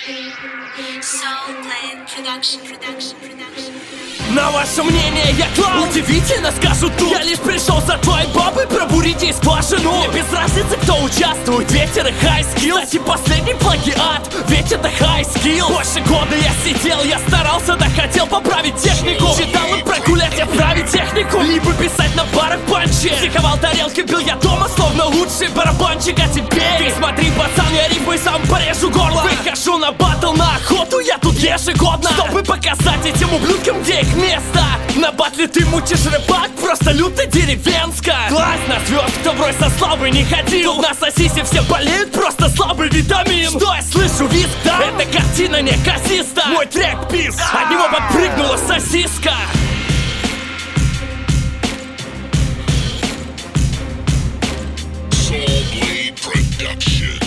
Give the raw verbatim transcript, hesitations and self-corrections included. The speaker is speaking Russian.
На ваше мнение я клоун, удивительно скажу тут. Я лишь пришел за твоей бабой пробурить ей скважину. Мне без разницы, кто участвует, ветер и хай скилл. Кстати, последний плагиат, ведь это хай скилл. Больше года я сидел, я старался, да хотел поправить технику. Читал и прогулять, отправить технику, либо писать на барах панчи. Психовал тарелки, бил я дома, словно лучший барабанщик. А теперь ты смотри, пацан, я рифмой сам порежу горло. Выхожу на батл, на охоту, я тут ежегодно, чтобы показать этим ублюдкам, где их место. На батле ты мутишь рэпак, просто люто деревенско. Глазь на звезд, кто в рой со славой не ходил. Тут на сосисе все болеют, просто слабый витамин. Что я слышу, визг, да? Эта картина неказиста. Мой трек пиз, от него подпрыгнула сосиска. Soul Blade Production.